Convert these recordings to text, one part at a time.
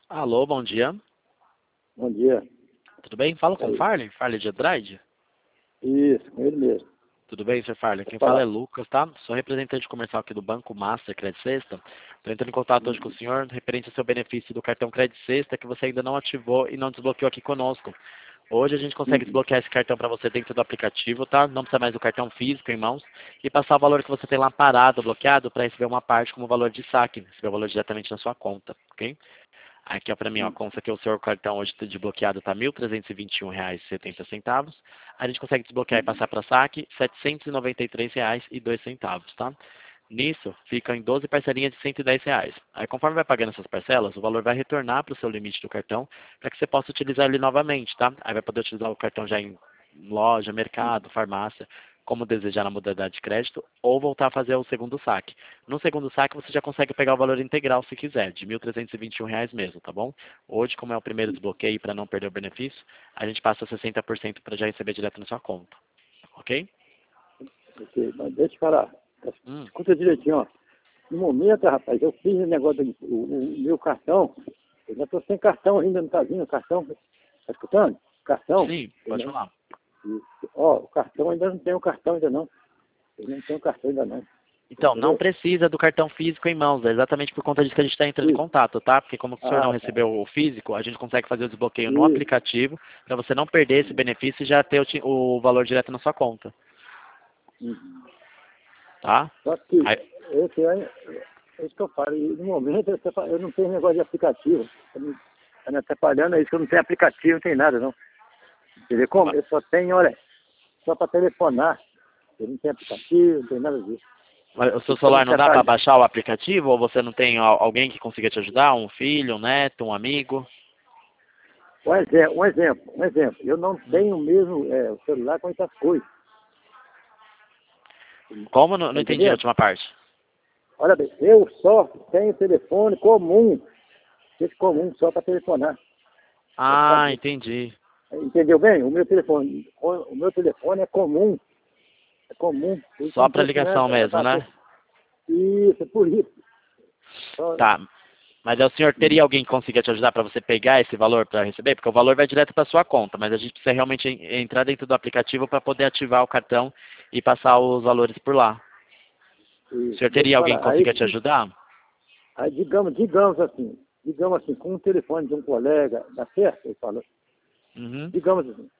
Alô, bom dia. Bom dia. Tudo bem? Fala com o Aí. Farley? Farley de Andrade? Isso, com ele mesmo. Tudo bem, Sr. Farley? Pode Quem fala é falar. Lucas, tá? Sou representante comercial aqui do Banco Master Credit Sexta. Estou entrando em contato hoje com o senhor referente ao seu benefício do cartão Credit Sexta que você ainda não ativou e não desbloqueou aqui conosco. Hoje a gente consegue Uhum. desbloquear esse cartão para você dentro do aplicativo, tá? Não precisa mais do cartão físico em mãos e passar o valor que você tem lá parado, bloqueado, para receber uma parte como valor de saque, receber o valor diretamente na sua conta, ok? Aqui, ó, para mim, ó, consta que o seu cartão hoje desbloqueado está R$ 1.321,70. A gente consegue desbloquear e passar para saque R$ 793,02, tá? Nisso, fica em 12 parcelinhas de R$ 110. Aí, conforme vai pagando essas parcelas, o valor vai retornar para o seu limite do cartão para que você possa utilizar ele novamente, tá? Aí vai poder utilizar o cartão já em loja, mercado, farmácia, como desejar na modalidade de crédito, ou voltar a fazer o segundo saque. No segundo saque, você já consegue pegar o valor integral, se quiser, de R$ 1.321 mesmo, tá bom? Hoje, como é o primeiro desbloqueio para não perder o benefício, a gente passa 60% para já receber direto na sua conta, ok? Ok, mas deixa eu falar. Hum. Escuta direitinho, ó. No momento, rapaz, eu fiz o negócio o meu cartão. Eu já estou sem cartão ainda, não está vindo o cartão. Tá escutando? Cartão. Sim, Eu pode não, falar. ó, o cartão ainda não tem o cartão ainda não. Eu não tenho cartão ainda não. Então, não Entendeu? precisa do cartão físico em mãos, é exatamente por conta disso que a gente está entrando em Isso. contato, tá? Porque como o senhor não Ah, tá. recebeu o físico, a gente consegue fazer o desbloqueio no Isso. aplicativo, para você não perder esse benefício e já ter o valor direto na sua conta, Uhum. tá? Só que Aí, esse é isso que eu falo. E no momento eu não tenho negócio de aplicativo. Tá me atrapalhando, é isso que eu não tenho aplicativo, não tem nada não. Entendeu como? Eu só tenho, olha, só para telefonar. Eu não tenho aplicativo, não tem nada disso. mas o seu Isso tá me celular não dá para atrapalhando. baixar o aplicativo ou você não tem alguém que consiga te ajudar? Um filho, um neto, um amigo? Um exemplo. Eu não Hum. tenho mesmo o celular com essas coisas. Como? Não, Tá não entendi a entendendo? última parte. Olha bem, eu só tenho telefone comum. Esse comum só para telefonar. É só Ah, isso. entendi. Entendeu bem? O meu telefone é comum. É comum. Por isso eu Só não para estou ligação precisando mesmo, bater. né? Isso, é por isso. Só, Tá. Mas aí o senhor teria alguém que consiga te ajudar para você pegar esse valor para receber? Porque o valor vai direto para sua conta, mas a gente precisa realmente entrar dentro do aplicativo para poder ativar o cartão e passar os valores por lá. O senhor deixa eu teria alguém que falar. Aí, consiga te ajudar? aí digamos assim, com o telefone de um colega, dá certo? Ele falou. Uhum. Digamos assim,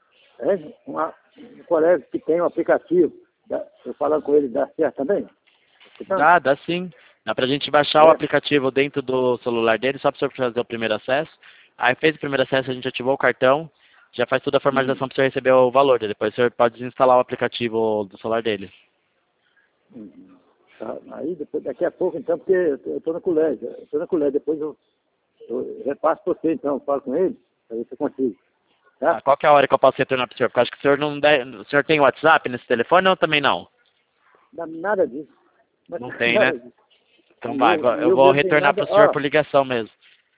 um colega que tem um aplicativo, eu falando com ele, dá certo também? Tá escutando? Dá sim. Dá pra gente baixar o É? aplicativo dentro do celular dele, só para o senhor fazer o primeiro acesso. Aí fez o primeiro acesso, a gente ativou o cartão, já faz toda a Uhum. formalização para o senhor receber o valor. Depois o senhor pode desinstalar o aplicativo do celular dele. Uhum. Tá. Aí, daqui a pouco, então, porque eu estou no colégio. Depois eu repasso para você, então, eu falo com ele, para ver se eu consigo. Tá? Tá, qual que é a hora que eu posso retornar para o senhor? Porque eu acho que o senhor não o senhor tem WhatsApp nesse telefone ou também não? Nada disso. Mas, Não tem, né? nada disso. Então E vai, eu, e eu eu vou mesmo tenho retornar nada, para o senhor ó, por ligação mesmo.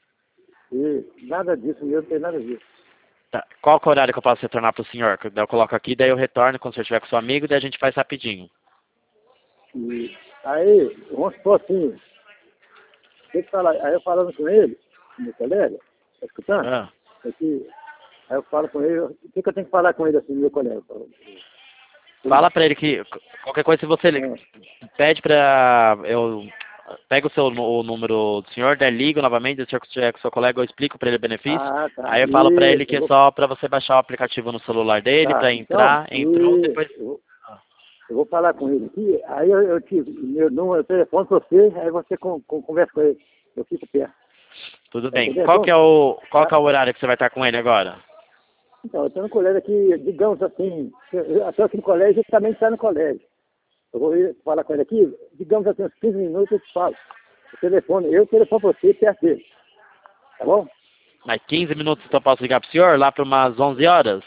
e nada disso mesmo, tem nada disso. Tá. Qual que é o horário que eu posso retornar para o senhor? Daí eu coloco aqui, daí eu retorno quando o senhor estiver com seu amigo, daí a gente faz rapidinho. E aí, vamos supor assim, tem que falar, aí eu falando com ele, meu colega, tá escutando? Ah. É que, aí eu falo com ele, o que eu tenho que falar com ele assim, meu colega? Fala pra ele que qualquer coisa, se você Ah, pede pra eu pego o número do senhor, daí ligo novamente, se o senhor estiver com seu colega, eu explico pra ele o benefício. tá. Aí eu falo pra ele Isso, que é só pra você baixar o aplicativo no celular dele, tá. pra Então, entrar, entrou, depois. eu vou falar com ele aqui, aí eu tiro meu número, telefone pra você, aí você conversa com ele. Eu fico perto. Tudo Tá bem. entendendo? Qual que Tá? é o horário que você vai estar com ele agora? Então, eu estou no colégio aqui, digamos assim, eu estou aqui no colégio e também está no colégio. Eu vou falar com ele aqui, digamos assim, uns 15 minutos eu te falo. Eu telefono para você perto dele. Tá bom? Mais 15 minutos então eu posso ligar pro senhor, lá para umas 11 horas?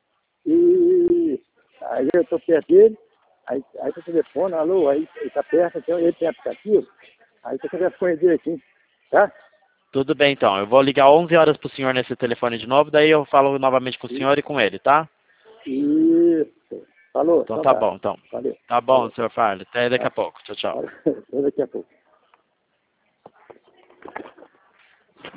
E aí eu estou perto dele, aí você telefona, alô, aí ele está perto, então ele tem aplicativo, aí você conversa com ele direitinho, tá? Tudo bem então. Eu vou ligar 11 horas pro senhor nesse telefone de novo, daí eu falo novamente com o E- senhor e com ele, tá? Isso. Falou, Então então tá tá. bom, então. Valeu, Tá bom, valeu. senhor Farley. Até daqui a Tá. pouco. Tchau, tchau. Valeu. Até daqui a pouco.